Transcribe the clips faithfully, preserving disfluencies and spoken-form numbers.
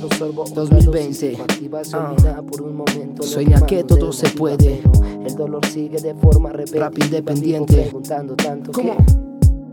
otro sorbo, dos mil veinte. se olvida por un momento. Sueña que todo se puede. El dolor sigue de forma repetitiva. Rap independiente. Preguntando tanto ¿Cómo? que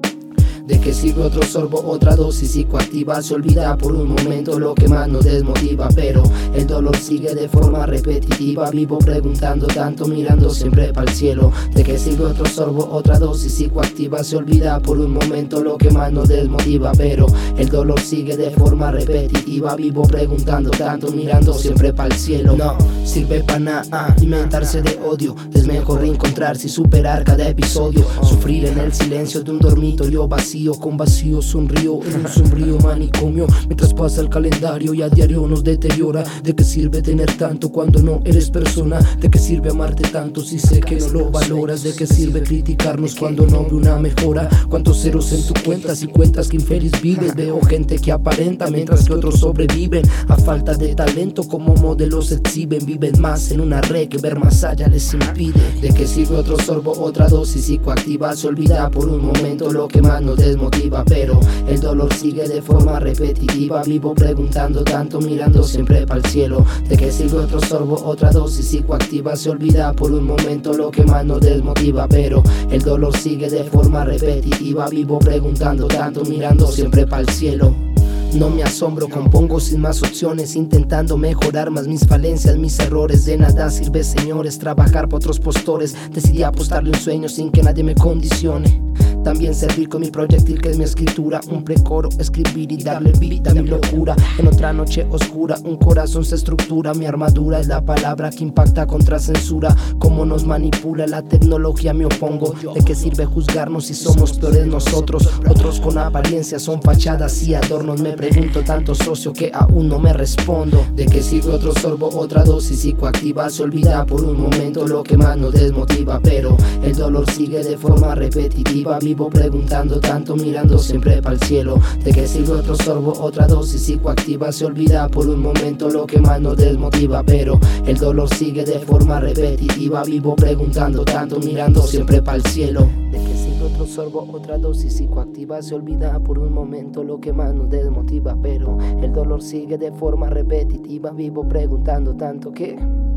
De que sirve otro sorbo, otra dosis psicoactiva. Se olvida por un momento lo que más nos desmotiva, pero el dolor sigue de forma repetitiva. Vivo preguntando tanto, mirando siempre para el cielo. De que sirve otro sorbo, otra dosis psicoactiva. Se olvida por un momento lo que más nos desmotiva, pero el dolor sigue de forma repetitiva. Vivo preguntando tanto, mirando siempre para el cielo. No sirve para nada alimentarse de odio. Es mejor reencontrarse y superar cada episodio. Sufrir en el silencio de un dormitorio vacío. Con vacío sonrío en un sombrío manicomio. Mientras pasa el calendario y a diario nos deteriora. ¿De qué sirve tener tanto cuando no eres persona? ¿De qué sirve amarte tanto si sé que no lo valoras? ¿De qué sirve criticarnos cuando no veo una mejora? ¿Cuántos ceros en tu cuenta si cuentas que infeliz vives? Veo gente que aparenta mientras que otros sobreviven. A falta de talento como modelos se exhiben. Viven más en una red que ver más allá les impide. ¿De qué sirve otro sorbo, otra dosis psicoactiva? Se olvida por un momento lo que más nos desmotiva, pero el dolor sigue de forma repetitiva. Vivo preguntando tanto, mirando siempre para el cielo. ¿De qué sirve otro sorbo, otra dosis psicoactiva? Se olvida por un momento lo que más nos desmotiva, pero el dolor sigue de forma repetitiva. Vivo preguntando tanto, mirando siempre para el cielo. No me asombro, compongo sin más opciones, intentando mejorar más mis falencias, mis errores. De nada sirve, señores, trabajar para otros postores. Decidí apostarle un sueño sin que nadie me condicione. También servir con mi proyectil que es mi escritura. Un precoro, escribir y darle vida a mi locura. En otra noche oscura, un corazón se estructura. Mi armadura es la palabra que impacta contra censura. Cómo nos manipula la tecnología, me opongo. ¿De qué sirve juzgarnos si somos peores nosotros? Otros con apariencia son fachadas y adornos. Me pregunto tanto, socio, que aún no me respondo. ¿De qué sirve otro sorbo, otra dosis psicoactiva? Se olvida por un momento lo que más nos desmotiva, pero el dolor sigue de forma repetitiva. Vivo preguntando tanto, mirando siempre para el cielo. ¿De qué sirve otro sorbo, otra dosis psicoactiva? Se olvida por un momento lo que más nos desmotiva, pero el dolor sigue de forma repetitiva. Vivo preguntando tanto, mirando siempre para el cielo. ¿De qué sirve otro sorbo, otra dosis psicoactiva? Se olvida por un momento lo que más nos desmotiva, pero el dolor sigue de forma repetitiva. Vivo preguntando tanto que